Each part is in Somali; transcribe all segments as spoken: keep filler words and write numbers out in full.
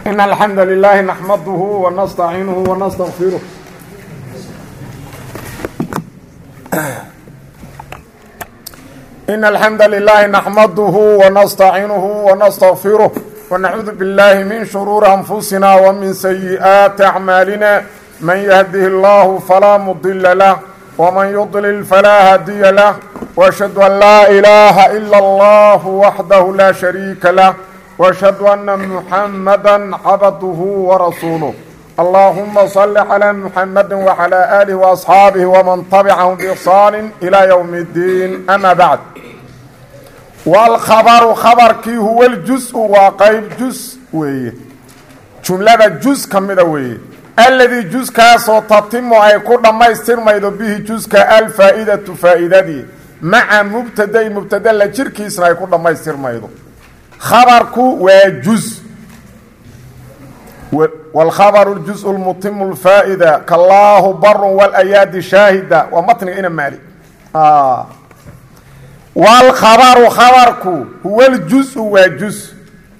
إن الحمد لله نحمده ونستعينه ونستغفره إن الحمد لله نحمده ونستعينه ونستغفره ونعوذ بالله من شرور أنفسنا ومن سيئات أعمالنا من يهده الله فلا مضل له ومن يضلل فلا هادي له وأشهد أن لا إله إلا الله وحده لا شريك له وأشهد أن محمدا عبده ورسوله اللهم صل على محمد وعلى آله وأصحابه ومن تبعهم بإحسان إلى يوم الدين أما بعد والخبر خبركي هو الجزء وقيب جزء وي جملة جزء كمده وي الذي جزء كاسو تتم أي كل ما يستر ما يدو به جزء كالفائدة فائدة دي مع مبتدأ مبتدأ لجركي إسرائي كل ما يستر ما يدو خبركو وجزء والخبر الجزء المتم الفائدة كالله بر والأياد شاهدة ومتن إنا مالي آه والخبر خبركو هو الجزء وجزء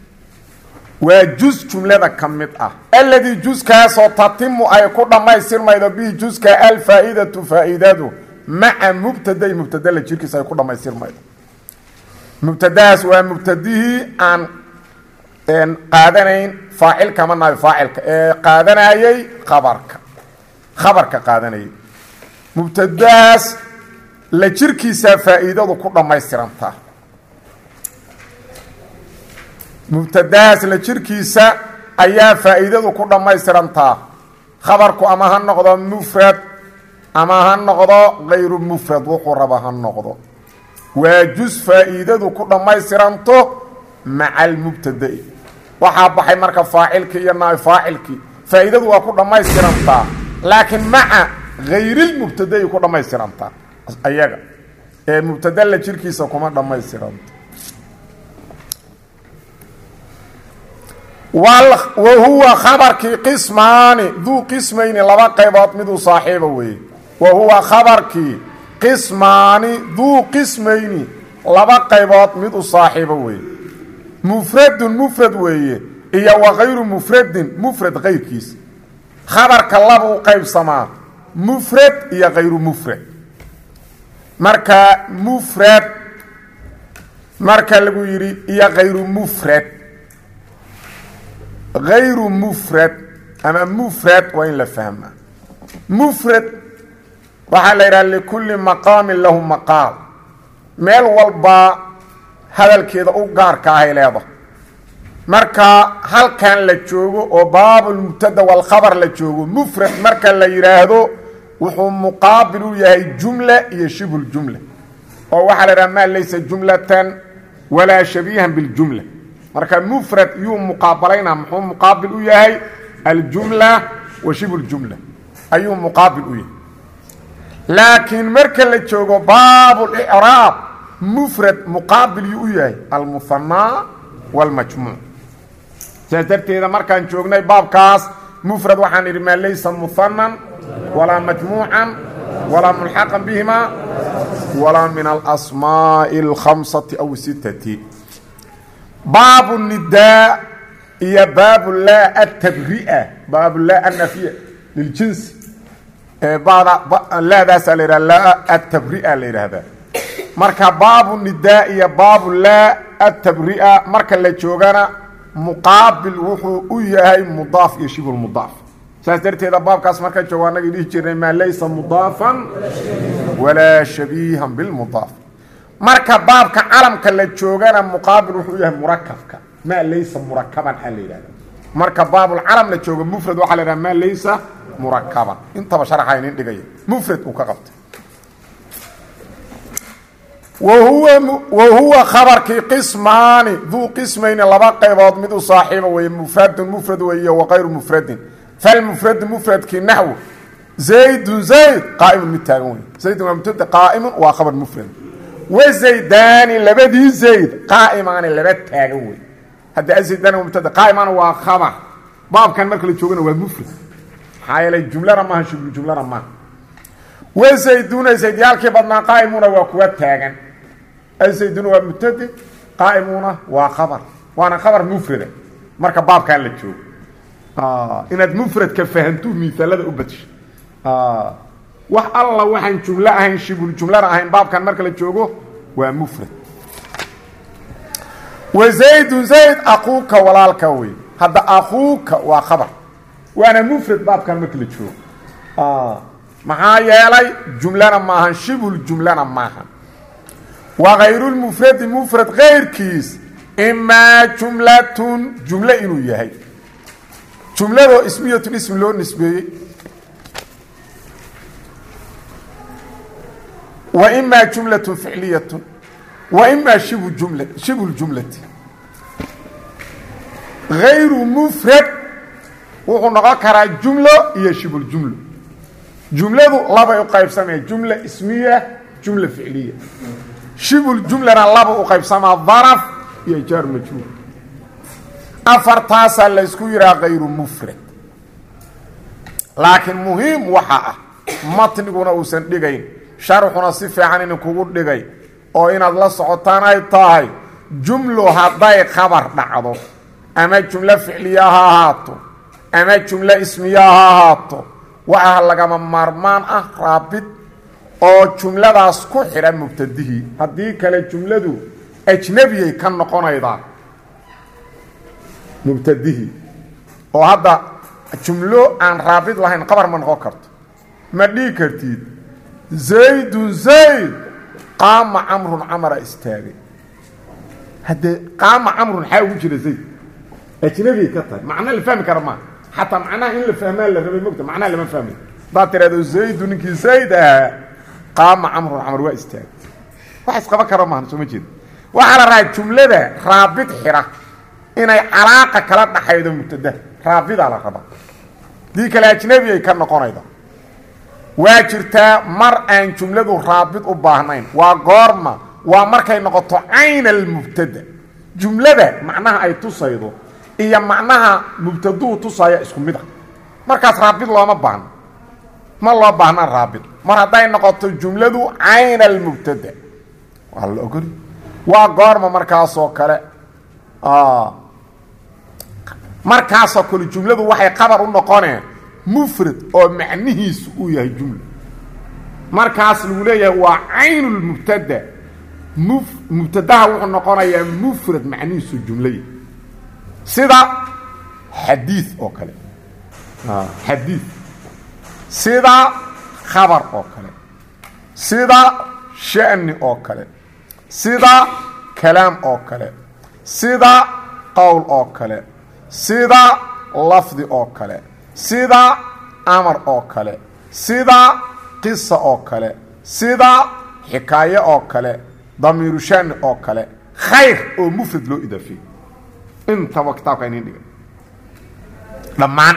وجزء جملة كمتة الذي جزء كاسو تتم أي كل ما يصير ما يدبيه جزء كالفائدة فائدته مع مبتدأ مبتدأ لجيركي سيكون ما يصير ما يدبيه مبتداس ومبتديه عن ان قادنين فاعل كما فاعل قادنايي خبرك خبرك قادناي مبتداس لجيركيسا فائدته ku dhameystiranta مبتداس لجيركيسا ayaa faa'iidadu ku dhameystiranta khabarku ama han noqdo mufrad ama han noqdo غير mufrad wuxuu raba han noqdo وجزء فائدته كل ما يسرنته مع المبتدأ وحابحي مركب فاعلك يا فاعلك فائدته كل ما يسرنته لكن مع غير المبتدأ كل ما يسرنته ايغا المبتدأ لجيركيسا كما ما يسرنته وهو خبرك قسمان ذو قسمين لبا قيبات مدو صاحبه وي وهو خبرك قسمان ذو قسمين لبا قيبات مدو صاحبه وي مفرد مفرد وي ايا وغير مفرد مفرد غير كيس خبرك لبو قيب سما مفرد ايا غير مفرد مركا مفرد مركا لبو يري ايا غير مفرد غير مفرد اما مفرد وين لفهمها مفرد وحال يرى لكل مقام له مقام ميل والبا هذا الكيدا او غار كاهي ليبا marka halkan la joogo oo baabul mubtada wal khabar la joogo mufrad marka la yiraahdo wuxuu muqaabil u yahay jumla iyo shibul jumla oo waxa la ramaa laysa jumlatan wala shabihan bil jumla marka mufrad yu muqaabalayna muxuu muqaabil u yahay al jumla wa shibul jumla ayu muqaabil u yahay لكن مركز لجوغو باب الإعراب مفرد مقابل يؤيه المثنى والمجموع سيدرت إذا مركز جوغنا باب كاس مفرد وحان إرما ليس مثنى ولا مجموعا ولا ملحقا بهما ولا من الأسماء الخمسة أو ستة باب النداء هي باب لا التبرئة باب لا النفي للجنس بعض لا داس لا التبرئة لهذا marka baabu nidaa iyo baabu la at-tabri'a marka la joogana muqaabil wuxuu u yahay mudaaf iyo shibul mudaaf saas darteeda baabkaas marka joogaana idii jirnay ma laysa mudaafan wala shabihan bil mudaaf marka baabka calamka la joogana muqaabil wuxuu yahay murakkabka ma laysa murakkaban alayda marka baabul calam la joogo mufrad waxa la yiraahdaa ma laysa مركبا انت بشرحين دغيا مفرد وكقبت وهو وهو خبر كي قسمان ذو قسمين لبا قيبود مد صاحبه ومفرد مفرد وغير مفرد فالمفرد مفرد كي نحو زيد زيد قائم متاغون زيد مبتدا قائم وخبر مفرد وزيدان لبدي زيد قائمان لبد تاغون هذا زيدان مبتدا قائمان وخبر باب كان مركل جوجنا ومفرد حايل الجمله ما شبه الجمله ما وزيدون زيديالك بدنا قائمون وكوا تاغن الزيدون ومبتدا قائمون وخبر وانا خبر مفرد marka baabkan la joogo اه inaad mufradka fahantu misalada u badasho aa wax alla waxaan jumla ahayn shibul jumla ahayn baabkan marka la joogo waa mufrad wa zayd zayd aquka walaalka way hada aquka waa khabar waana mufrad baabkan marka la joogo aa maxaa yeelay jumlana ma ahan shibul jumlana ma ahan wa ghayrul mufrad mufrad ghayrkiis imma jumlatun jumla inuu yahay jumlado ismiyatu ism loo nisbeeyay wa imma jumlatun fi'liyatun wa imma shibu jumla shibu aljumlati ghayru mufrad wuxuu noqon karaa jumlo iyo shibu aljumla jumladu laba u qaybsamay jumla ismiya jumla fi'liya shibu aljumlana laba u qaybsamaa dharaf iyo jar majrur afartaas la isku yiraa ghayru mufrad laakiin muhiim waxa ah matniguna uusan dhigayn sharxuna si fiican in kugu dhigay oo inaad la socotaan ay tahay jumlo haday khabar dhacdo ama jumla fi'liya ha ahaato ama jumla ismiya ha ahaato waxa laga marmaan ah raabit oo jumladaas ku xiran mubtadihi hadii kale jumladu ajnabiyay kan noqonayda mubtadihi oo hada jumlo aan raabit lahayn khabar ma noqon karto ma dhigi kartid zayd zayd qama amrun amara istaagay hada qama amrun xaa ugu jira zayd ajnabi ka tahay macna la fahmi karo ma hatta macna in la fahmaa la rabay mugta macna lama fahmi ba tirado zayd ninki zayd ah qama amrun amar waa istaagay wax isqaba karo ma soo ma jeed waxa la raay jumlada raabit xira inay alaaqa kala dhaxaydo mubtada raabida la raba di kala ajnabi ay ka noqonaydo waa jirtaa mar aan jumladu raabit u baahnayn waa goorma waa markay noqoto ayn al mubtada jumlada macnaha ay tusaydo iyo macnaha mubtadu tusaya isku mid ah markaas raabit looma baahna ma loo baahna raabit mar haday noqoto jumladu ayn al mubtada waa la ogol waa goorma markaas oo kale aa markaas oo kale jumladu waxay khabar u noqoneen mufrad oo macnihiisu uu yahay jumla markaas lagu leeyahay waa aynul mubtada muf mubtadaha wuxuu noqonayaa mufrad macnihiisu jumla sida hadith oo kale ah hadith sida khabar oo kale sida sha'ni oo kale sida kalaam oo kale sida qawl oo kale sida lafdi oo kale sida amar oo kale sida qissa oo kale sida xikaayo oo kale damiiru shan oo kale khayr oo mufrad loo idaafi inta waqtiga inay dhigan dhamaan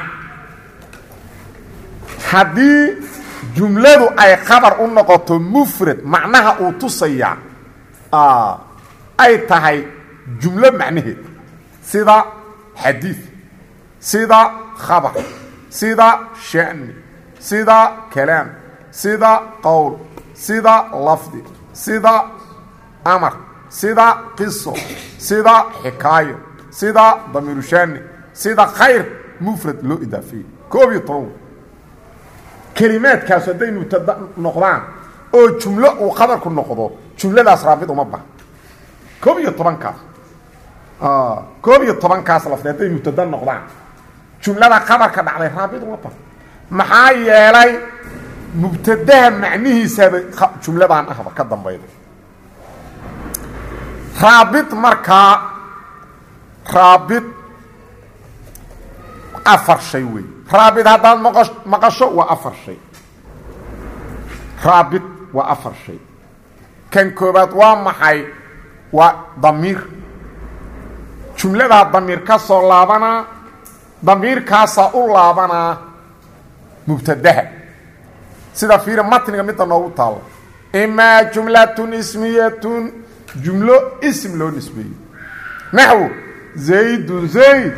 hadii jumladu ay khabar u noqoto mufrad macnaha uu tusaya ah ay tahay jumla macnaheed sida hadith sida khabar sida sha'ni sida kalaam sida qawl sida lafdi sida amar sida qisso sida xikaayo sida damiiru shani sida khayr mufrad loo idaafiyo koob iyo toban kalimaadkaas haday mubtada noqdaan oo jumlo uu khabarku noqdo jumladaas raabid uma baa koob iyo toban kaas ah koob iyo toban kaas lafdeed haday mubtada noqdaan jumlada khabarka dhacday raabid uma baa maxaa yeelay mubtadaha macnihiisa jumladan ahba ka dambaydo raabit marka raabit afar shay wey raabit haddaan maqasho waa afar shay raabit waa afar shay kan koobaad waa maxay waa damiir jumlada damiir ka soo laabanaa damiirkaasa u laabanaa mubtadaha sida fiir matniga mid noogu taalo ima jumlatun ismiyatun jumlo ism loo nisbeeyo naxwu zaydun zayd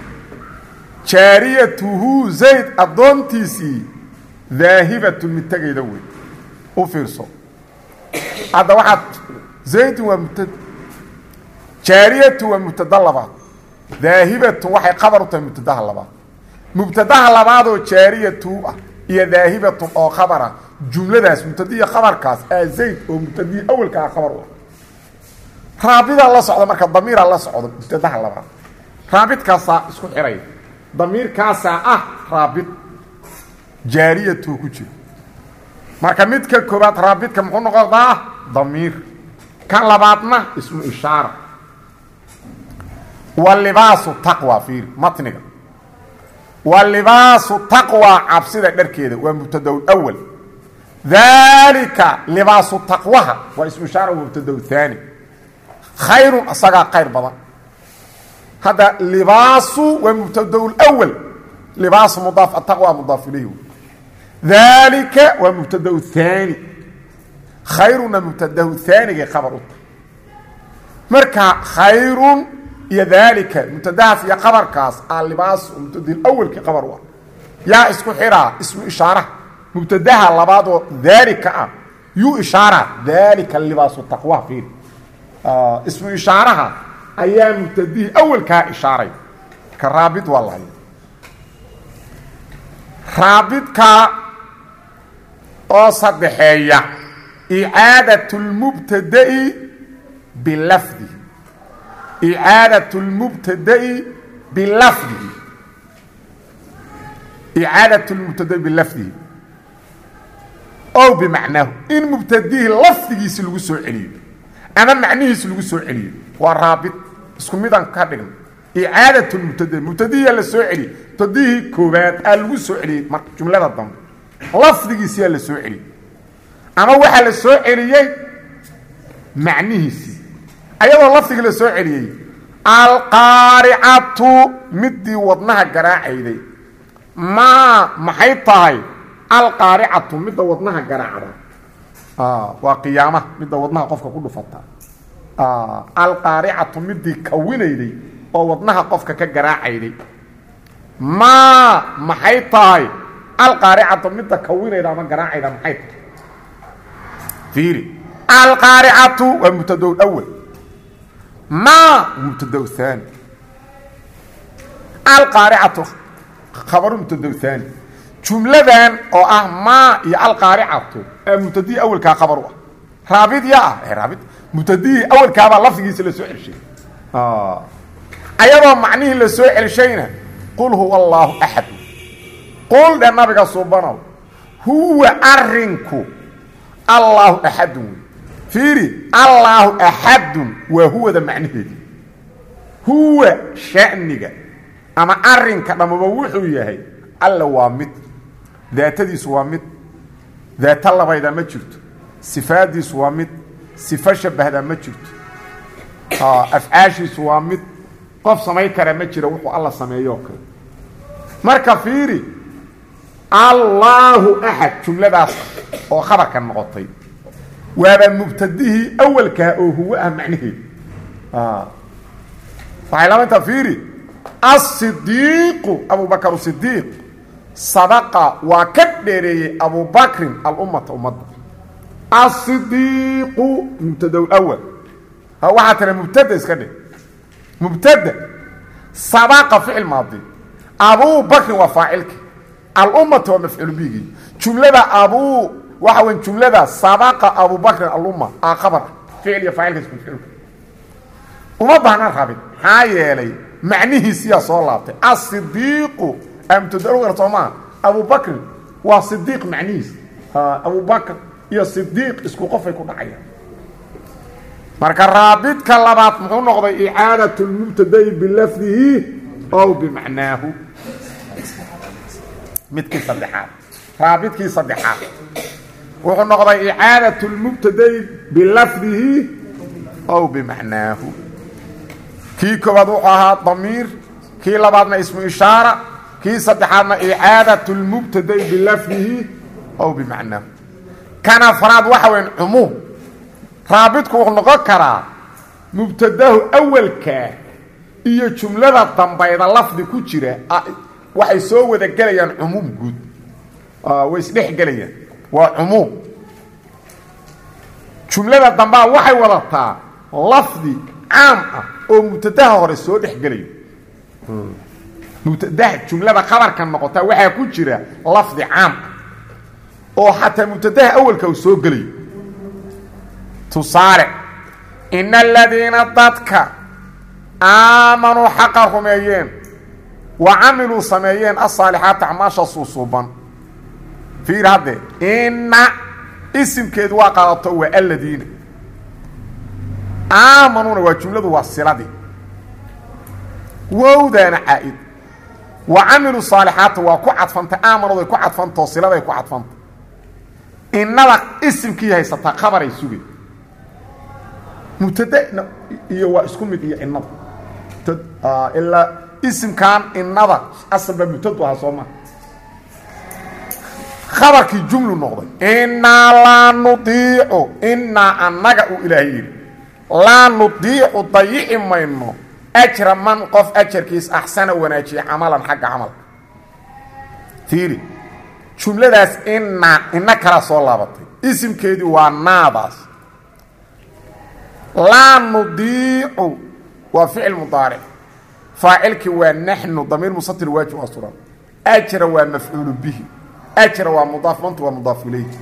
jaariyatuhu zayd adoontiisii daahibatun mitagayda wey u fiirso hadda waxaad zaydun waa mubtada jaariyatu waa mubtada labaad daahibatun waxay khabar u tahay mubtadaha labaad mubtadaha labaad oo jaariyatu ah iyo daahibatu oo khabara jumladaas mubtadiya khabarkaas aa zayd oo mubtadiya awalka ah khabar ah raabida la socdo marka damiir la socdo mubtadaha labaad raabidkaas isku xiray damiirkaas ah raabid jaariyatu ku jiro marka midka koobaad raabidka muxuu noqdaa damiir kan labaadna ismu ishaara walibaasu taqwa fiir matniga walibaasu taqwa cabsida dharkeeda waa mubtadaw awwal dhalika libaasu taqwaha waa ismu ishaara waa mubtadaw thani khayrun asaga khayr badan hada libaasu waa mubtadaw awwal libaasu mudaaf taqwa mudaaf ilayhi ذلك ومبتدا الثاني خيرنا مبتدا الثاني خبر مركا خير يا ذلك مبتدا في خبر كاس اللباس مبتدا الاول كخبر واحد يا اسم حرا اسم اشاره مبتداها لبعض ذلك يو اشاره ذلك اللباس التقوى فيه آه اسم اشاره ايام مبتدي اول كاشاره كرابط والله رابط كا oo saddexeeya i'aadatu al-mubtada'i bilafdi i'aadatu al-mubtada'i bilafdi i'aadatu al-mubtada'i bilafdi oo bimacnaahu in mubtadihi lafdigiisa lagu soo celiyo ama macnihiisa lagu soo celiyo waa raabit isku mid aan ka dhigno i'aadatu al-mubtada'i mubtadihi la soo celiyo tadihi koobaad aa lagu soo celiyo marka jumlada dambe lafdigiisa la soo celiyo ama waxa la soo celiyay macnihiisa ayadoo lafdiga la soo celiyay al-qari'atu midii wadnaha garaacayday ma maxay tahay al-qari'atu midda wadnaha garaacda ah waa qiyaama midda wadnaha qofka ku dhufata ah al-qari'atu midii kawinayday oo wadnaha qofka ka garaacayday ma maxay tahay القارعة مدة كوينة إذا ما قراعة إذا محيط فيري القارعة والمبتدأ الأول ما المبتدأ الثاني القارعة خبر المبتدأ الثاني جملة أو أه ما يا القارعة المبتدأ الأول كخبر رابط يا رابط مبتدأ الأول كهذا لفظ يسأل سؤال شيء آه أيضا معنيه لسؤال شيء قل هو الله أحد قل للنبي صبحانه هو أرنكو الله أحد فيري الله أحد وهو ذا معنيه هو شأنك أما أرنك لما بوحوا إياه الله وامد ذات دي سوامد ذات الله بيدا ما جرت صفات دي سوامد صفات شبه هذا ما جرت أفعاشي سوامد قف سماي كرا ما جرت وحو الله سمايوك مركا فيري الله أحد جملة داس أو خبر كان مغطي وهذا مبتديه أول كأو هو معنيه آه فعلامة تفيري الصديق أبو بكر الصديق صدق وكبري أبو بكر الأمة أمة الصديق مبتدا الأول هو حتى مبتدا كده مبتدا صدق فعل ماضي أبو بكر وفاعلك الأمة ومفعول به جملة أبو وحوين جملة سبق أبو بكر الأمة خبر فعل يفعل اسم وما بهنا الخابط هاي لي معنيه سياسة الله الصديق أم تدعو غير أبو بكر وصديق معنيه أبو بكر يا صديق اسكو قفا يكون عيا مركا الرابط كاللبات محو نقضي إعادة المبتدأ بلفظه أو بمعناه متكي صدحات رابطكي صدحات وحو نقضي إعادة المبتدأ بلفظه أو بمعناه كي كوضوحها ضمير كي لبعضنا اسم إشارة كي صدحاتنا إعادة المبتدأ بلفظه أو بمعناه كان فراد وحوين عموم رابطك وحو نقضي مبتدأه أول كا إيا جملة الضمبايضة لفظ كتيرة waxay soo wada galayaan umum guud ah way isdhex galayaan waa umum jumlada damba waxay wadataa lafdi caam ah oo mubtadaha hore soo dhex galayo mubtadaha jumlada khabarka noqota waxa ku jira lafdi caam oo xataa mubtadaha awalka uu soo galay tusaale innal ladina dadka aamanu haqqahum ayyan wa amilu sameeyeen as-salihat a'maasha suuban fiir hade inna ismkeedu waa qaadato waa alladina aamanuna waa jumladu waa siladi wowdana aid wa amilu salihat waa ku cadfanta aamanu way ku cadfanto silada ku cadfanta innada ismkii haysata khabar ay sugay mubtada iyo waa isku mid iyo innada illa ismkan innada asba mubtada ha sooma khabarki jumlu noqday inna la nudii'u inna annaga u ilaahi la nudii'u dayi'i mayno ajra man qof ajarkiis ahsana wanaajiya amalan xagga amal fiiri jumladaas inna inna kala soo laabatay ismkeedu waa naadaas la nudii'u wa fi'l mudari' fa'ilki wa nahnu damir mustatir wajib asran ajra wa maf'ul bihi ajra wa mudaf ant wa mudaf ilayhi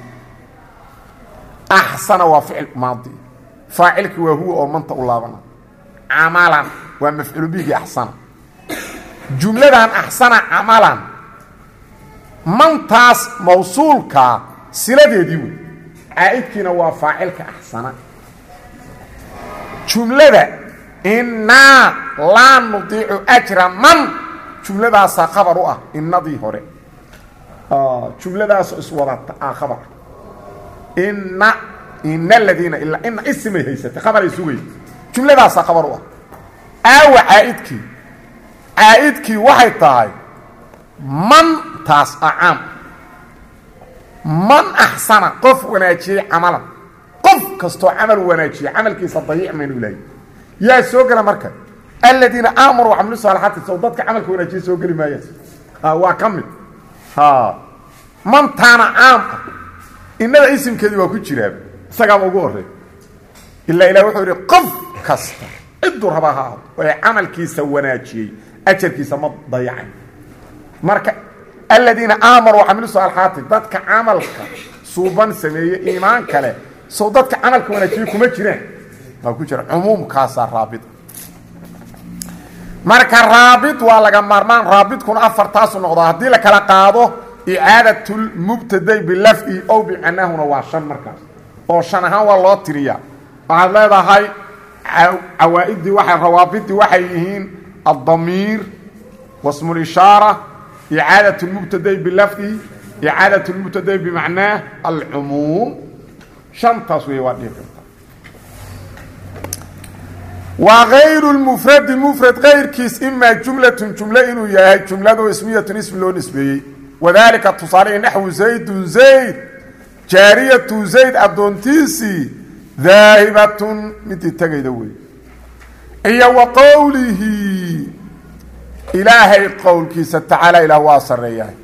ahsana wa fi'l madi fa'ilki wa huwa oo manta ulabana amalan wa maf'ul bihi ahsana jumladan ahsana amalan mantaas mawsuulka siladeedii aidkina waa fa'ilka ahsana jumlada inna la nudii'u ajra man jumladaas khabar u ah innadii hore ah jumladaas iswadata ah khabar inna inna alladina illa inna ismi haysata khabar isugay jumladaas khabar u ah aw aidki aidki waxay tahay man taas aam man ahsana qof wanaajiye amalan qof kasto amal wanaajiye amalkiisa dayic maynu ilaahay yaa soo gala marka alladina aamaru wa amilu salihati soo dadka amalka wanaajiye soo gali maayeen ha waa kamid ha man taana aam inada ismkeedu waa ku jiraa isaga ugu horeey illa ilaahay wuxuu yiri qof kasta idu rabaha oo amalkiisa wanaajiye ajarkiisa ma dayacay marka alladina aamaru wa amilu salihati dadka amalka suuban sameeyay iimaan kale soo dadka amalka wanaajiye kuma jiraan ma ku jira umum kaasa raabit marka raabit waa laga marmaan raabit kun afartaas noqdo hadii la kala qaado i'aadatul mubtada bil lafzi aw bi anahuna waa shan markaas oo shan ahaan waa loo tiriya waxa leedahay awaa'idi waxa rawaabiti waxay yihiin ad-damir wasmu al-ishara i'aadatul mubtada bil lafzi i'aadatul mubtada bi macnaa al-umum shan taswiya wadii وغير المفرد مفرد غير كيس إما جملة جملة إنه ياهي جملة اسمية اسم له نسبي وذلك تصاري نحو زيد زيد جارية زيد أدونتيسي ذاهبة متى تجدوي هي وقوله إلهي قول كيس تعالى إلى واصر رياه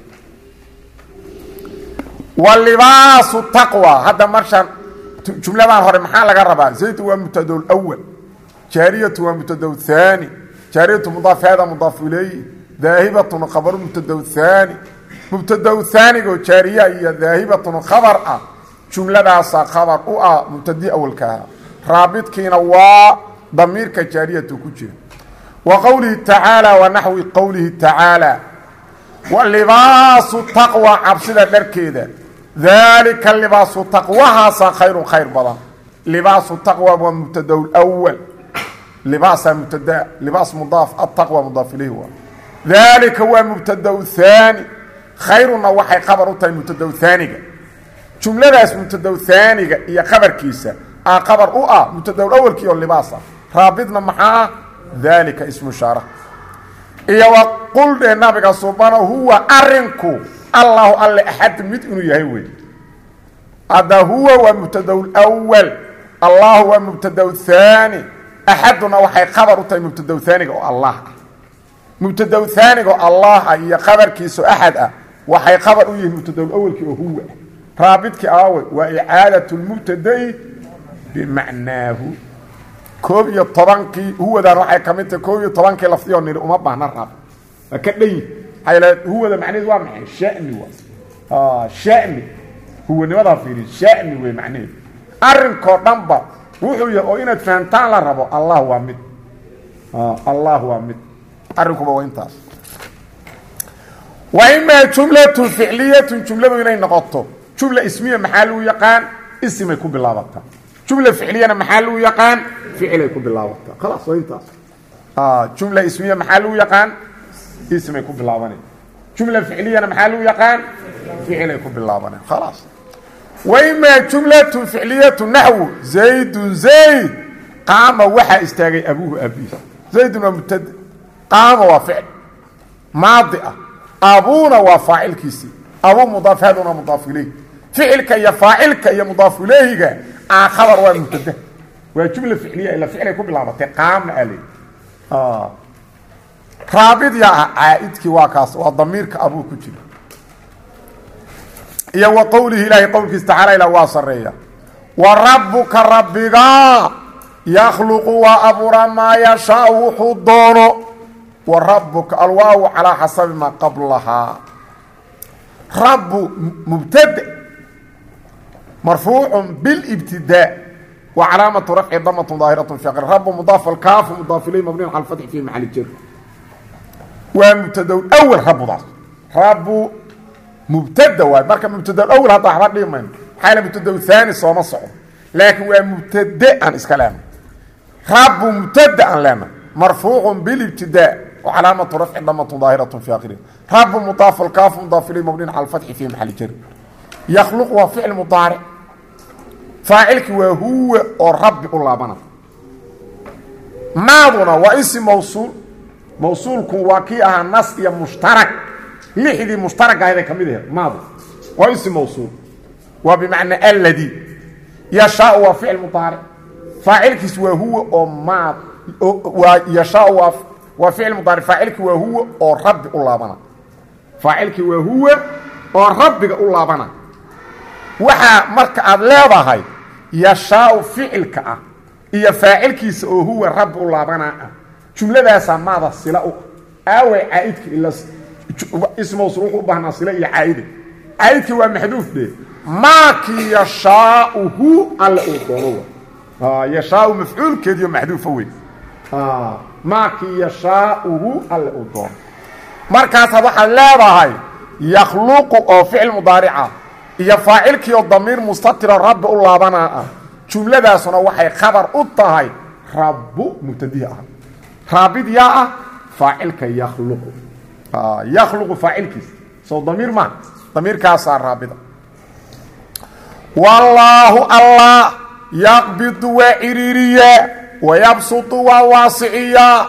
واللباس التقوى هذا مرشان جملة ما هو محل قربان زيد هو مبتدا الأول جارية ومبتدا الثاني جارية مضاف هذا مضاف إليه ذاهبة خبر مبتدا الثاني مبتدا الثاني وجارية هي ذاهبة خبر جملة داس خبر أو مبتدا أول كها رابط كينا وا ضمير كجارية كجر وقوله تعالى ونحو قوله تعالى واللباس التقوى عبسنا دركيدا ذلك اللباس التقوى هذا خير خير بلا لباس التقوى ومبتدا الأول لباس مبتدا لباس مضاف التقوى مضاف اليه هو ذلك هو مبتدا الثاني خيرنا وحي خبر تاع مبتدا الثاني جمله اسم مبتدا الثاني هي خبر كيسه اه خبر او مبتدا الاول كيو لباس رابطنا معها ذلك اسم اشاره اي وقل النبي سبحانه هو ارنكو الله الله احد مد انه يحيى وي هذا هو ومبتدا الاول الله هو مبتدا الثاني احدنا وحي خبر تاع مبتدا الثاني الله مبتدا الثاني الله هي خبر كيسو احد وحي خبر له مبتدا الاول كي هو رابط كي اول واعاده المبتدا بمعناه كوب يطبنكي هو ده وحي كمنت كوب يطبنكي لفظيون نير uma baahna rab كدين حيلا هو ده معناه waa maxay sha'ni waa ah sha'ni huwa nimada fiiri sha'ni way macnaa arrinko dhanba wuxuu yahay oo inaad fahantaan la rabo Allah waa mid ah Allah waa mid arrinku waa intaas wa imma jumlatu fi'liyatu jumladu inay noqoto jumla ismiya maxal uu yaqaan ismay ku bilaabata jumla fi'liyana maxal uu yaqaan fi'lay ku bilaabata خلاص waa intaas ah jumla ismiya maxal uu yaqaan اسمي كوب باللاباني جملة فعلية أنا محلو يقان فعلية كوب باللاباني خلاص وإما جملة فعلية نحو زيد زيد قام وحا استاغي أبوه أبيه زيد مبتد قام وفعل ماضئة أبونا وفاعل كيسي أبو مضاف هذا مضاف إليه فعلك يا فاعلك يا مضاف إليه خبر ومبتد وجملة فعلية إلا فعلية كوب باللاباني قام عليه آه رابط يا عائدك واكاس وضميرك أبوك جل يا وقوله إلهي قولك استعالى إلى واصرية وربك ربك يخلق وأبر ما يشاء حضانه وربك الواو على حسب ما قبلها رب مبتدئ مرفوع بالابتداء وعلامة رفع ضمة ظاهرة في آخر رب مضاف الكاف مضاف إليه مبني على الفتح في محل الجر ومبتدا الاول رب ضاف رب مبتدا ومركه مبتدا الاول هذا حرف ديمن حاله مبتدا الثاني صوم صعب لكن هو مبتدا عن كلام رب مبتدا لما مرفوع بالابتداء وعلامه رفع ضمه ظاهره في اخره رب مضاف الكاف مضاف اليه مبني على الفتح في محل جر يخلق وفعل مضارع فاعلك وهو الرب الله بنا ماضنا واسم موصول موصولك واكيها نص يا مشترك لحدي مشترك هذا كميده ماضي واسم موصول وبمعنى الذي يشاء وفعل مضارع فاعلك وهو او ما ويشاء وفعل مضارع فاعلك وهو او رب الله بنا فاعلك وهو او رب الله بنا وحا marka aad leedahay يشاء فعلك اه iyo فاعلkiisa oo huwa رب الله بنا جملة ماذا صلة أو عائدك إلا اسمه صروح وبهنا صلة يا عائدك عائدك هو محذوف به ما كي يشاءه الأضرور آه يشاء مفعول كده محذوف هو آه ما كي يشاءه الأضرور مركز هذا اللعبة هاي يخلق أو فعل مضارعة يفاعلك الضمير مستتر رب الله بنا جملة ذا صنع وحي خبر أطهي رب مبتدئ رابط يا فاعلك يخلق آه يخلق فاعلك سو ضمير ما ضمير كاسر رابط والله الله يقبض وعريريا ويبسط وواسعيا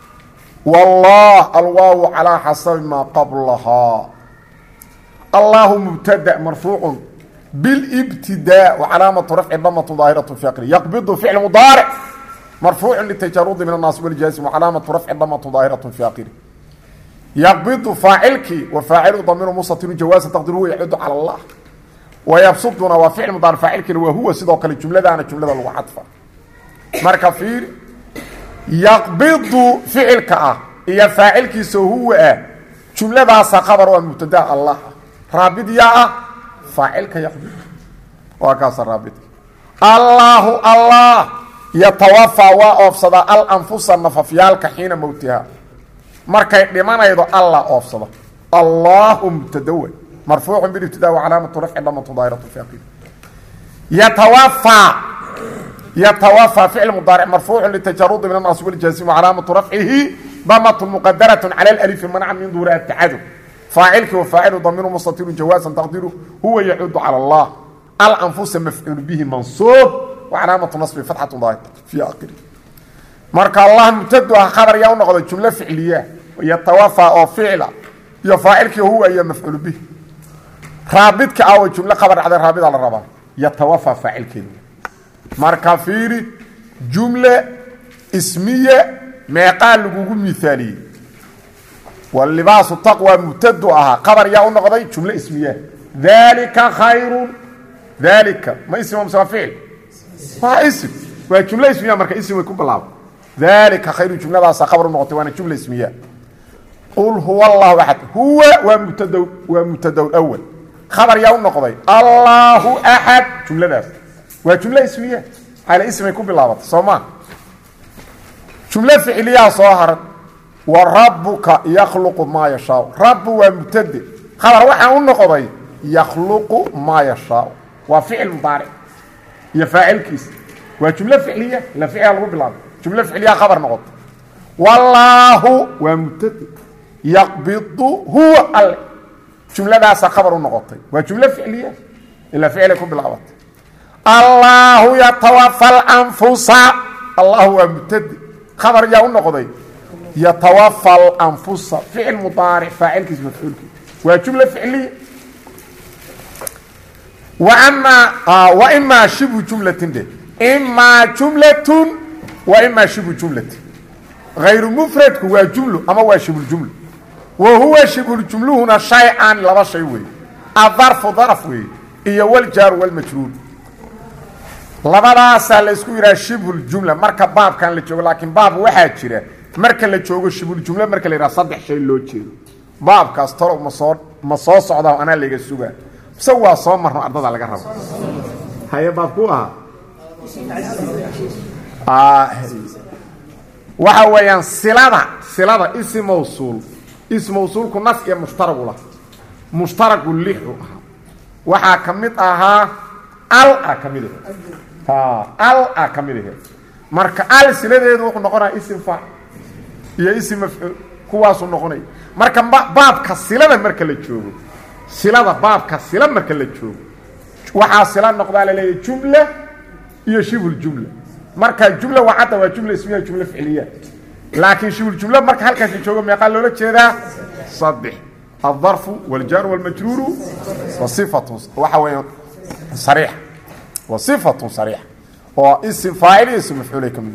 والله الواو على حسب ما قبلها الله مبتدأ مرفوع بالابتداء وعلامة رفع ضمة ظاهرة في آخره يقبض فعل مضارع مرفوع للتجرد من الناصب والجازم وعلامة رفع ضمة ظاهرة في آخره يقبض فاعلك وفاعل ضمير مستتر جواز تقديره يعود على الله ويبسطنا وفعل مضارع فاعلك وهو صدق الجملة ده أنا الجملة اللي وحدفها مركفير يقبض فعلك اه يا فاعلك سو هو جملة ده خبر ومبتدا الله رابط يا فاعلك يقبض وكاس الرابط الله الله يتوفى وافسد الانفس النففيالك حين موتها markay dhimanaydo Allah oofsado Allahu mubtadaw marfuuc bil ibtidaa wa alaamatu raf'i damatu daa'iratu fi aqil yatawaffa yatawaffa fi'l mudari' marfuuc litajarrud min an-nasb wal jazm wa alaamatu raf'ihi damatu muqaddaratun 'ala al-alif man'a min dhuri at-ta'addud fa'ilka wa fa'ilu damiru mustatir jawazan taqdiru huwa ya'udu 'ala Allah al-anfus maf'ul bihi mansub wa alaamatu nasbi fathatun daa'iratu fi aqil marka Allah mubtada khabar yaa noqdo jumla fi'liya يتوفى او فعلا يفاعلك هو اي مفعول به رابطك او جمله خبر على رابط على الرابط يتوفى فاعلك مركفيري جمله اسميه ما قال لغو مثالي واللباس التقوى مبتدأها خبر يا نقضي جمله اسميه ذلك خير ذلك ما اسمه مسافعل ما اسم وجمله اسميه مركه اسم يكون بلاو ذلك خير جمله بس خبر نقطه وانا جمله اسميه قل هو الله أحد هو ومبتدا ومبتدا الأول خبر يا نقضي الله أحد جملة ناس وجملة اسمية على اسم يكون باللغة صوما جملة فعلية صاهرة وربك يخلق ما يشاء رب ومبتدا خبر واحد نقضي يخلق ما يشاء وفعل مضارع يفاعل كيس وجملة فعلية لا فعل باللغة جملة فعلية خبر نقض والله ومبتدا يقبض هو ال جملة داس خبر النقطة وجملة فعلية إلا فعلكم بالعوض الله يتوفى الأنفس الله هو مبتدئ خبر جاء النقطة يتوفى الأنفس فعل مضارع فاعل كيس مفعول وجملة فعلية وأما آه وإما شبه جملة دي إما جملة وإما شبه جملة غير مفرد هو جملة أما هو شبه الجملة وهو شبه الجملة هنا شيئا لبا شيء وي الظرف ظرف وي إيه والجار والمجرور لبداس لا اسكو يرا شبه الجملة marka baab kan la joogo laakiin baab waxa jira marka la joogo shibul jumla marka la yiraahdo saddex shay loo jeedo baabkaas toro ma soo ma soo socdo ana laga sugaa sawa soo marno ardada laga rabo haye baabku ah ah waxa weeyaan silada silada ism mawsuul ism mawsuul ku nas iyo mushtarag la mushtarag lihu waxa kamid aha al kamid ha al kamid marka al siladeedu wuxuu noqonaa ism fa iyo ism maf'ul kuwaas uu noqonay marka baabka silada marka la joogo silada baabka silada marka la joogo waxa sila noqdaa la leeyahay jumla iyo shibul jumla marka jumla waxada waa jumla ismiya jumla fi'liya laakiin shibul jumla marka halkaas joogo meeqa loola jeedaa saddex الظرف والجار والمجرور وصفه وحوي صريح وصفه صريح هو اسم فاعل اسم مفعول كم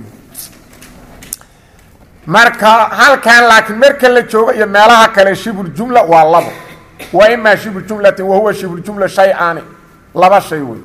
marka halkan laakiin marka la joogo iyo meelaha kale shibul jumla waa laba wa ima shibul jumlatin wa huwa shibul jumla shay'an laba shay way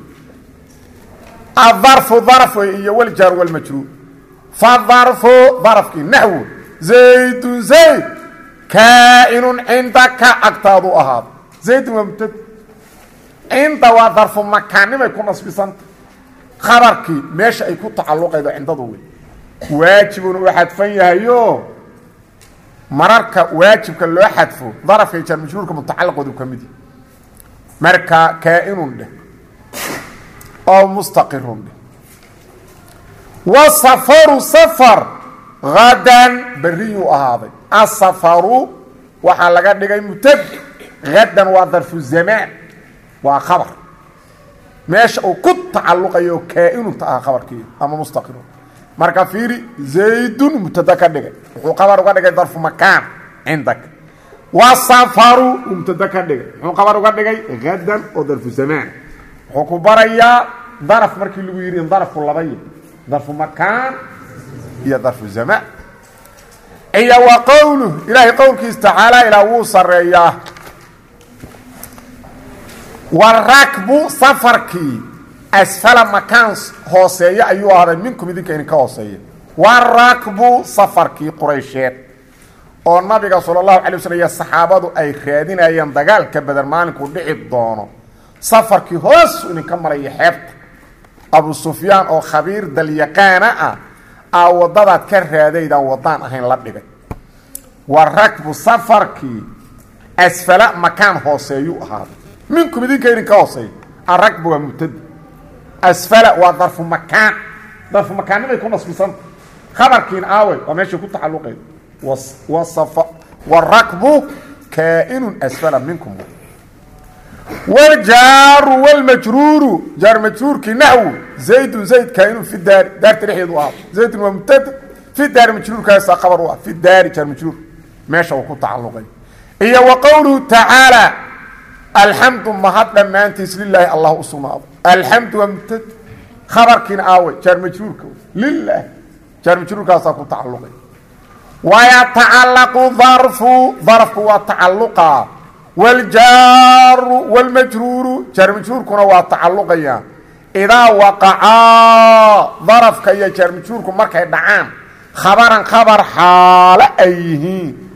الظرف ظرف iyo wal jar wal majrur fa dharfu dharfki nahwu zayd zayd كائن عندك اكتاد احد زيد مبتد عند وظرف مكان ما يكون نصبسن خبرك ماشي اي ku tacalluqaydo عندadu واجب واحد فيهيو mararka waajibka loo xadfo darafka jar majruurka mutacalliqadu kamid marka كائن او مستقر وسفر سفر غدا بريو اهاده السفر وحا لغا دغاي مبتد غدا وظرف الزمان وخبر ماشي او كنت تعلقيو كائن تا خبركي اما مستقر marka fiiri zaydun mubtada ka dhigay wuxuu qabar uga dhigay darfu makan عندك wasafaru mubtada ka dhigay wuxuu qabar uga dhigay gadan oo darfu zaman wuxuu ku baraya daraf markii lagu yiri darfu labay darfu makan iyo darfu zaman اي وقوله الهي قولك تعالى الى وصريا والركب سفرك اسفل مكان هوسيه ايها هذا منكم ذيك ان كهوسيه والركب سفرك قريشات oo nabiga sallallahu alayhi wasallam iyo saxaabadu ay raadinayeen dagaalka badar maalinku dhici doono safarkii hoos in ka maray xeebta Abu Sufyaan oo khabiir dal yaqaana ah aa wadada ka raadaydan wadaan ahayn la dhigay warakbu safarki asfala makan hooseeyo ahaa minkum idinka idinka hooseeyo arakbu waa mubtad asfala waa darfu makan darfu makan ma yakun asbisan khabarkiin aaway waa meesha ku tacalluqay wasafa warakbu kaa'inun asfala minkum والجار والمجرور جار مجرور كنحو زيد زيد كائن في الدار دار تريحيد واه زيد ومبتد في الدار مجرور كاس خبر واه في الدار جار مجرور ماشي وكو تعلقي هي وقوله تعالى الحمد ما حد ما انت لله الله سبحانه الحمد ومبتد خبر كن اوي جار مجرور لله جار مجرور كاس كو تعلقي ويتعلق ظرف ظرف وتعلقا والجار والمجرور جار مجرور كنا وتعلقيا اذا وقع ظرف كي جار مجرور كن markay dhacaan khabaran khabar xaal ayhi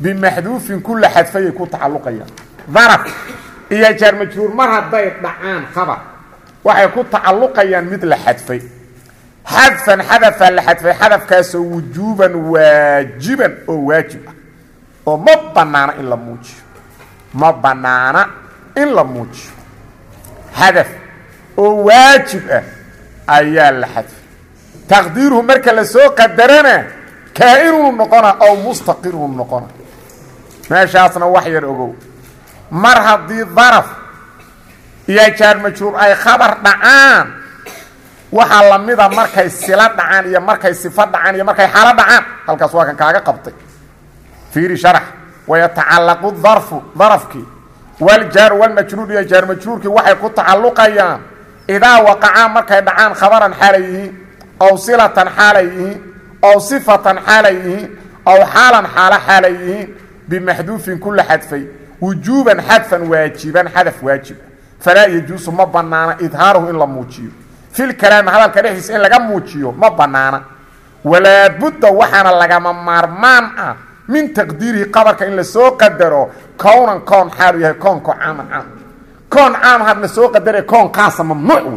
بمحذوف كل حذفيه ku tacalluqaya daraf iyo jar majruur mar haday dhacaan khabar waxay ku tacalluqayaan mid la xadfay حذفا حذفا لحذف حذف كاس وجوبا واجبا او واجب او ما بنانا الا موج ما بنانا الا موج حذف او واجب ايا الحذف تقديره مركه لسو قدرنا كائن نقنا او مستقر نقنا ماشي اصلا وحير اوغو مر هدي ظرف يا جار مجرور اي خبر دعان waxa lamida markay sila dhacaan iyo markay sifad dhacaan iyo markay xaalad dhacaan halkaas waa kan kaaga qabtay fiiri sharax way taallaqu dharfu dharfki wal jar wal majrur ya jar majrurki waxay ku tacalluqayaan idaa waqa'a markay dhacaan khabaran xalayhi aw silatan xalayhi aw sifatan xalayhi aw halan hala xalayhi bimahdufin kull hadfay wujuban hadfan wajiban hadaf wajib fala yajuzu ma banana idharuhu illa mujiib في الكلام هذا الكلام إن لقى موتشيو ما بنانا ولا بد وحنا لقى مارمان من تقديره قبر كإن لسوق قدره كون كون حاله كون كون عام عام كون عام هذا لسوق قدره كون قاسم ممنوع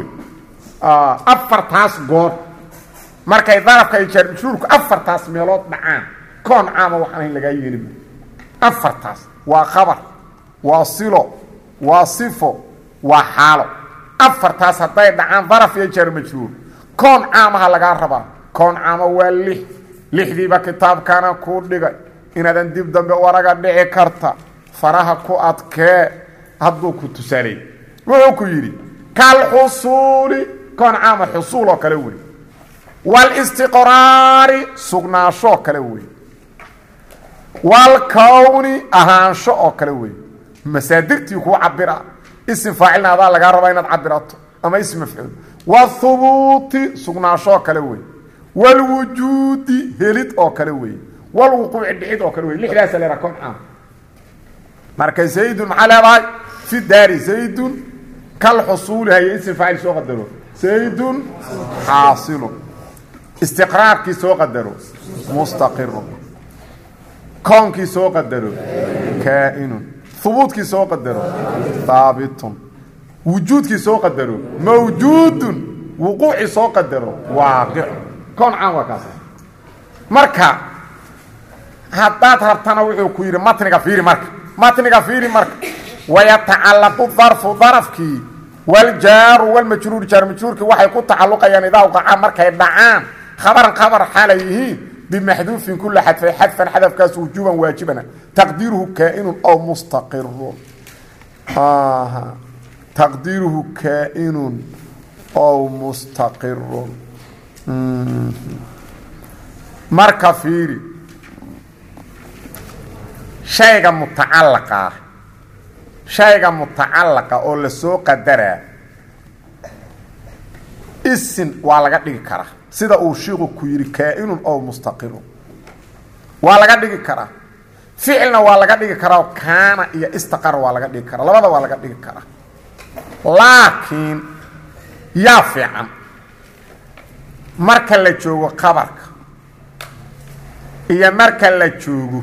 أفر تاس قور مركا يضرب كي يشرك أفر تاس ميلوت معان كون عام وحنا لقى يجرب أفر تاس وخبر وصله وصفه وحاله afartaas haday dhacaan daraf iyo jar majruur koon caamaha laga rabaa koon caama waa lix lixdiiba kitaabkana ku dhigay inaadan dib dambe waraga dhici karta faraha ku adkee hadduu ku tusaalay wuxuu ku yidhi kal xusuuli koon caama xusuul oo kale wey wal istiqraari sugnaasho kale wey wal kawni ahaansho oo kale wey masaadirtii ku cabira اسم فاعلنا هذا لغا ربا انad cabirato ama اسم مفعول والثبوت سغناشو kale way والوجود helid oo kale way والوقوع dhicid oo kale way lixdaas la rakon ah marka zayd على في دار زيد كالحصول هي اسم فاعل سو قدرو زيد حاصل استقرار كي سو قدرو مستقر كون كي سو قدرو كائن ثبوت كي سو قدروا ثابت وجود كي سو قدروا موجود وقوع سو قدروا واقع كون عام وكاسا marka hadaad rabtana wuxuu ku yiri matniga fiiri marka matniga fiiri marka ويتعلق الظرف ظرفكي والجار والمجرور جار مجرورك waxay ku tacalluqayaan idaa waqa markay dhacaan khabar khabar xalayhi بمحذوف كل حذف حذفا حذف كاس وجوبا واجبا تقديره كائن او مستقر آه. تقديره كائن او مستقر مركا فيري شيء متعلق شيء متعلق او لسو قدره اسم waa laga dhigi karaa sida uu sheegu ku yiri kaa'inun oo mustaqir waa laga dhigi karaa ficilna waa laga dhigi karaa kaana iyo istaqar waa laga dhigi karaa labada waa laga dhigi karaa laakiin ya fiican marka la joogo qabarka iyo marka la joogo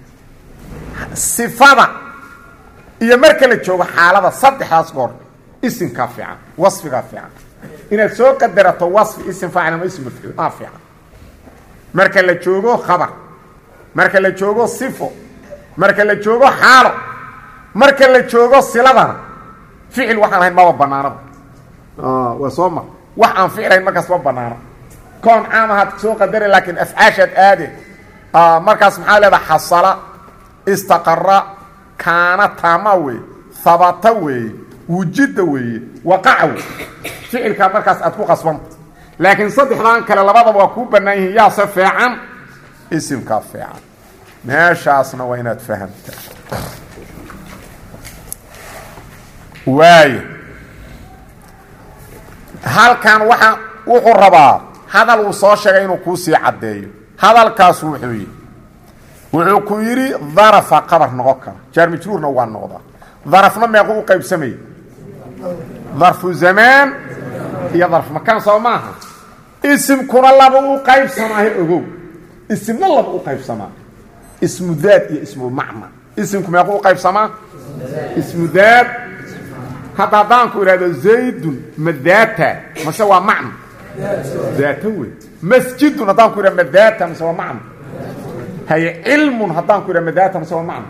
sifada iyo marka la joogo xaalada saddexdaas goor isimka fiican wasfiga fiican inaad soo qadarato wasf ism faa'il ama ism maf'ul ah fiican marka la joogo khabar marka la joogo sifo marka la joogo xaalo marka la joogo silada fi'il waxaan ahayn ma banaano ah waa sooma wax aan fiilayn markaas ma banaano koon aamaad soo qadari laakiin af'aashad aade ah markaas maxaa leedahay hasala istaqarra kaana tamawi thabata way wujida way waqa'a فعل كان مركز أتكو قصبان لكن صدح لان كلا لبضا وكو بنايه يا صفيعا اسم كافيعا ماشي أصنا وينات فهمت واي هل كان وحا وحو الربا هذا الوصاء شغينو كوسي عدايو هذا الكاس وحوي وحو كويري ظرف قبر نغوكا جار مجرور نوان نغضا ظرفنا ما يقول قيب سمي ظرف زمان هي ظرف مكان صوماها اسم كون الله بو قيب سماه اوغو اسم الله بو قيب سماه اسم ذات يا اسم المعنى اسمكم يقول قيب سما اسم ذات هذا دانكو هذا زيد مذاتا ما سوى معنى ذاته مسجد دانكو هذا مذاتا ما سوى معنى هي علم هدانكو هذا مذاتا ما سوى معنى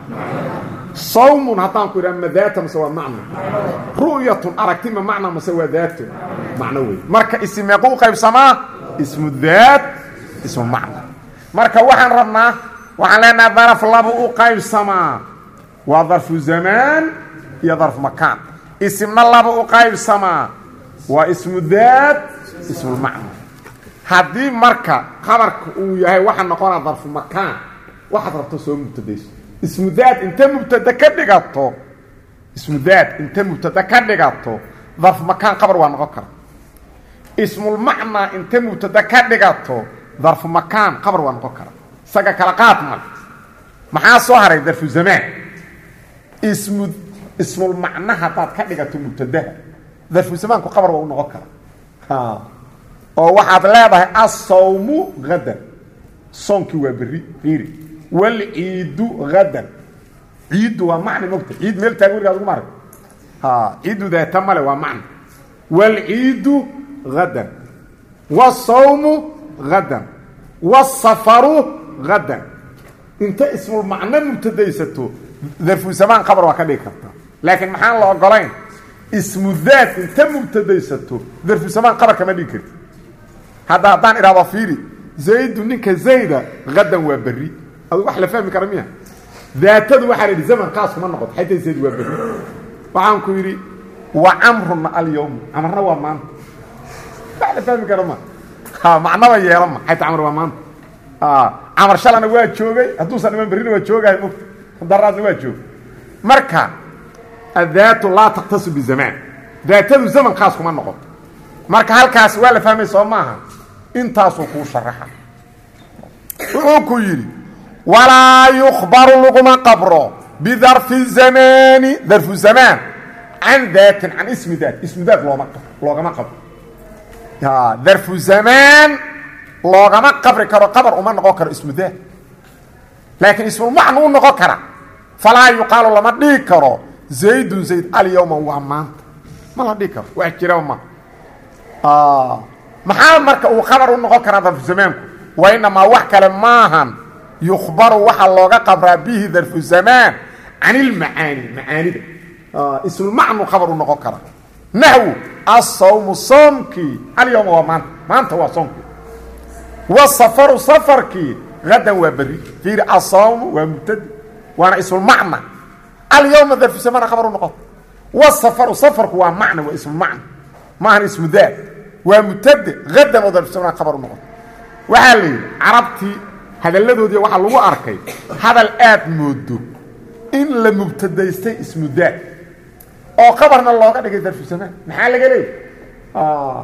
صوم هدانكو هذا مذاتا ما سوى معنى رؤية أركتما معنى ما سوى ذاته معنوي مركا اسم يقول قيب سما اسم الذات اسم المعنى مركا وحن ربنا وحن لنا ظرف لابو قيب سما وظرف زمان يا ظرف مكان اسم لابو قيب سما واسم الذات اسم المعنى هذه مركا خبرك وياهي وحن نقول ظرف مكان واحد ربطه سوى مبتديش اسم الذات انت مبتدا كدغاتو اسم الذات انت مبتدا كدغاتو ظرف مكان خبر وانقر اسم المعنى انت مبتدا كدغاتو ظرف مكان خبر وانقر سغا كلا قات مال ما سو هري ظرف زمان اسم اسم المعنى هتاد كدغاتو مبتدا ظرف زمان كو خبر وانقر ها او واحد لهده الصوم غدا صومك وبري فيري والعيد غدا عيد ومعنى نقطه عيد ميل تاغور غادو مار ها عيد ده تمله ومعنى والعيد غدا والصوم غدا والسفر غدا انت اسم المعنى مبتديسته ظرف زمان خبر وكدي كرتا لكن محان لو غلين اسم الذات انت مبتديسته ظرف زمان خبر كما دي كرت هذا دان اراده فيري زيد نك زيد غدا وبري او wax la fahmi karo miya daatadu waxa la zaman qaas kuma noqdo xayta zeed waa bari waxaan ku yiri wa amruna al yawm amarna waa maan wax la fahmi karo ma ha macnaba yeelama xayta amr waa maan ah amar shalana waa joogay haduu san iman barina waa joogay mugta daraadna waa joog marka adaatu la taqtasu bi zaman daatadu zaman qaas kuma noqdo marka halkaas waa la fahmay soo maaha intaas uu ku sharaxa wuxuu ku yiri ولا يخبر لغما قبره بظرف الزمان ظرف الزمان عن ذات عن اسم ذات اسم ذات لغما لغما قبر يا ظرف الزمان لغما قبر كرو قبر وما نقر اسم ذات لكن اسم المعنى نقر فلا يقال لما ديكرو زيد زيد اليوم وما ما لا ديكر واحكروا ما اه محل مركه وخبر نقر ظرف الزمان وانما وحكل ماهن يخبر وحا لوغا قبر به ظرف الزمان عن المعاني معاني آه اسم المعنى خبر نقر نحو الصوم صومكي اليوم وما ما انت وصومك والسفر سفرك غدا وبري في الصوم ومبتد وانا اسم المعنى اليوم ظرف الزمان خبر نقر والسفر سفرك ومعنى واسم المعنى ما هو اسم ذات ومبتد غدا وظرف الزمان خبر نقر وحالي عربتي هذا الذي waxa lagu arkay hadal aad moodo in la mubtadaystay ismu daad oo qabarna looga dhigay darf samaan maxaa laga leeyahay ah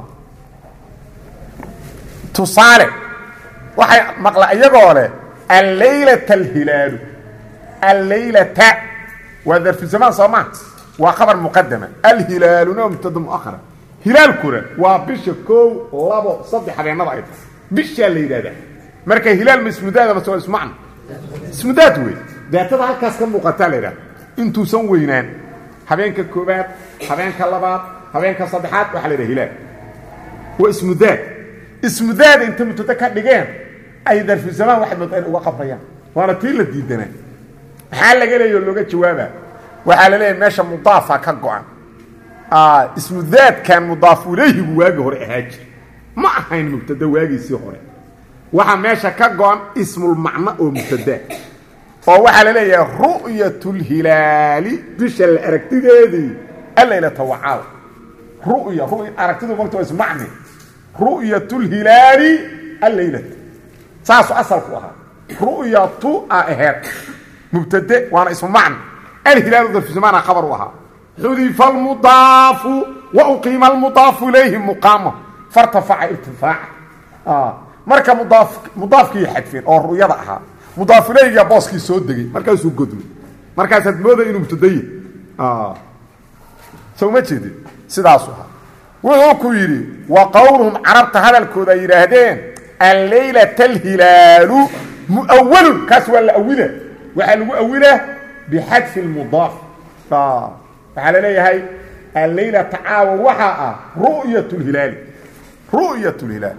tusaale waxay maqla iyagoo leh al-laylata al-hilal al-laylata wa darf samaan sama wa qabar muqaddama al-hilaluna mubtada muakhara hilal kura wa bisha koow labo saddex habeenada ay bisha la yiraahdaa marka hilal mismudaada ma soo ismaan ismudaad way daatada halkaas ka muuqata leeyahay intuu san weynaan habeenka koobaad habeenka labaad habeenka saddexaad waxa la yiraahdaa hilal wa ismudaad ismudaad inta mutada ka dhigeen ay darf zaman waxa muddo uga qabrayaan waana tii la diidanaa waxa laga leeyahay looga jawaaba waxa la leeyahay meesha mudaafa ka go'an ah ismudaad kan mudaaf ilayhi waaga hore ahaaj ma ahayn mubtada waagiisii hore waxa meesha ka go'an ismul macna oo mubtada oo waxa la leeyahay ru'yatul hilali bishal aragtideedii allayla tawa'al ru'ya ru'ya aragtidu waqti ism macna ru'yatul hilali allayla saas asalku aha ru'yatu ahad mubtada waana ism macna الهلال ظرف زمان خبر وها حذف المضاف وأقيم المضاف إليه مقامه فارتفع ارتفاع آه marka mudaaf mudaafkii xadfeen oo ru'yada aha mudaaf ilayga booski soo degay markaas uu godmay markaas aad mooday inuu mutadayi ah soo ma jeedid sidaas ah wuxuu ku yiri wa qawluhum arabta hadalkooda yiraahdeen al-laylata al-hilalu مؤول كاس ولا أوله وحلو أوله بحذف المضاف اه على لي هاي الليلة تعاو وحاء رؤية الهلال رؤية الهلال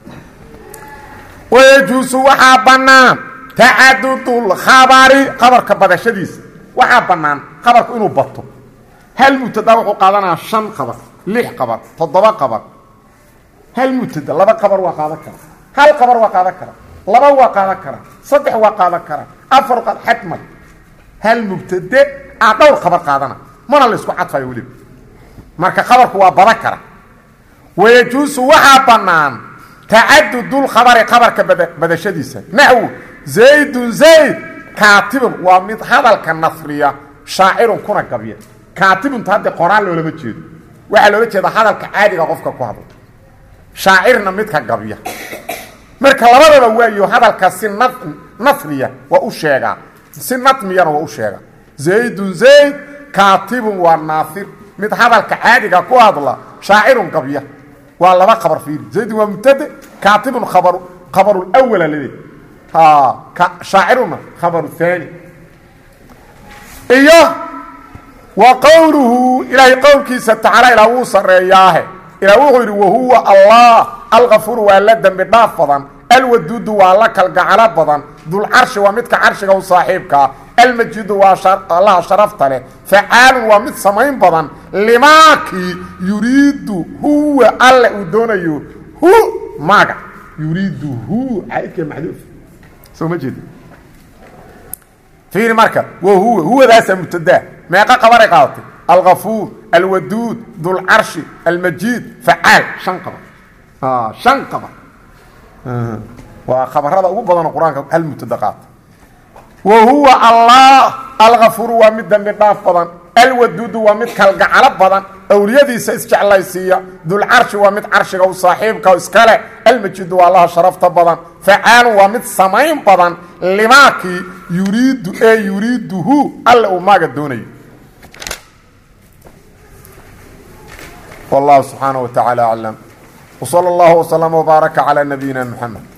ويجوز وحا بنان تعدد الخبر خبر كبدا شديس وحا بنان خبرك انه بطو هل متداوح قادنا شن خبر لح خبر تضبا خبر هل متد لبا خبر وقاده كره هل خبر وقاده كره لبا وقاده كره صدح وقاده كره افرق حتما هل مبتدئ اعطوا خبر قادنا من اللي اسكو عطفا يولي marka khabarku waa badakara ويجوز وحا بنان تعدد الخبر خبرك بدشديسا نحو زيد زيد كاتب ومد هذا النثريه شاعر كنا قبيه كاتب انت هذا قران لو لما جيد waxa loo jeeda hadalka caadiga qofka ku hadlo shaacirna mid ka qabiya marka labadaba waayo hadalka si nafriya waa u sheega si natmiyana waa u sheega zayd zayd katib wa nathir mid hadalka caadiga ku hadla shaacirun qabiya waa laba khabar fiir zayd wa mubtada katib khabar khabar al-awwal alladhi ha shaaciruna khabar thani iyo وقوله إلهي قولك ستعالى إلى وصر إياه إلى وغير وهو الله الغفور واللدن بدافضا الودود واللك القعربضا ذو العرش ومتك عرشك وصاحبك المجد وشر... الله شرفت له فعال ومت سمين بضا لماك يريد هو الله ودونه هو ماك يريد هو عليك محذوف سو مجد في المركب وهو هو ذا سمتده ما قبر قاطي الغفور الودود ذو العرش المجيد فعال شنقبه اه شنقبه اه وخبر هذا ابو بدن القران المتدقات وهو الله الغفور ومدن بدافضا الودود ومد كالغعل بدن اوليديس اسجعليسيا ذو العرش ومد عرشك وصاحبك واسكله المجيد والله شرفت بدن فعال ومد سمين بدن لماك يريد اي يريده الله ما قدوني والله سبحانه وتعالى أعلم وصلى الله وسلم وبارك على نبينا محمد